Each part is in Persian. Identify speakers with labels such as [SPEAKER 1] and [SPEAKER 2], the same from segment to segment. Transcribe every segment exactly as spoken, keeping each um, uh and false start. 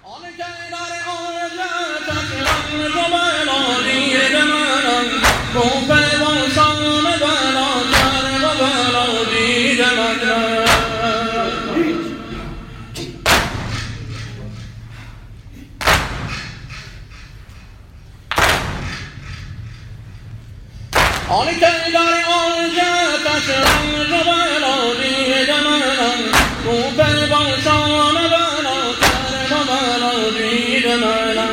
[SPEAKER 1] آنی که در آجتش رنج و بلا دیده منم کوپه باشان بلا کرم و بلا دیده منم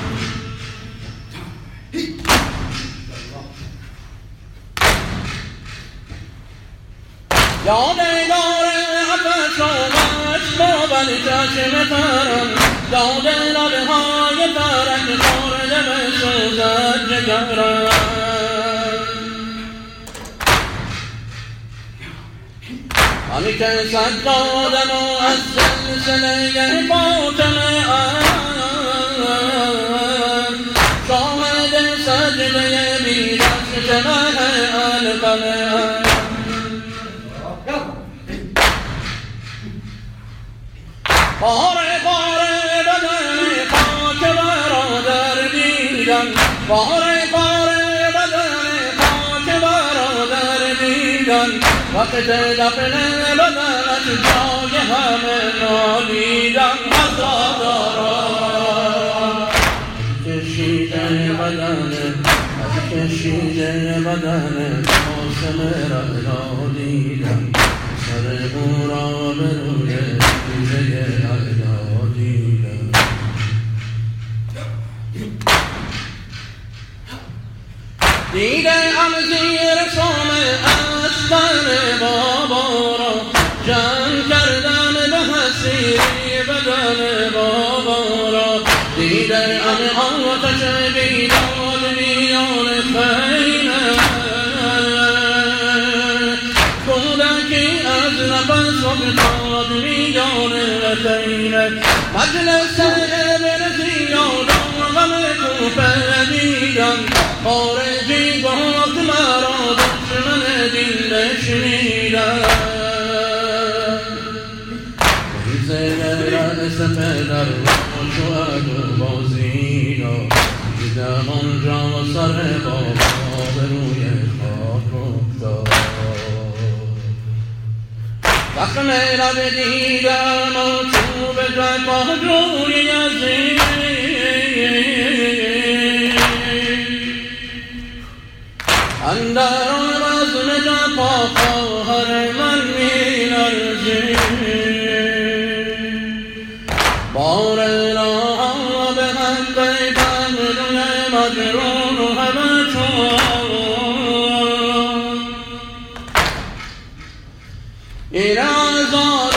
[SPEAKER 1] یادگار عباس آمد با بلی چشم ترم داد لبه های ترک خورده به سوزد جگرم آنی که صد دادم و از سلسله فاطمه شاهد سجده بی دست شمه القمه باره باره بدن خاک برادر دیدم باره باره بدن خاک برادر دیدم وقت دفن بدنش جای همه نالیدم عزادارا کشیده بدن از کشیده بدن قاسم را نالیدم سر او را به روی دیده اعدا دیدم دیدم زیر سام اسبن بابا را جمع کردم به حسیری بدن بابا را دیدم آتش بیداد میان خیمه کودکی از نفس افتاد میان خیمه مجلس ابن زیاد غم کوفه دیدم خارجی گفت مرا دشمن دل بشنیدم زیر رأس پدر و شوهر بازی را دیدم آنجا و سر بابا به روی خاک افتاد زخم لب دیدم و چوب جفا روی یزید اندر آن رزم جفا خواهر من می لرزید بار الهی به حق بندل مجنون و همه چون این آزاد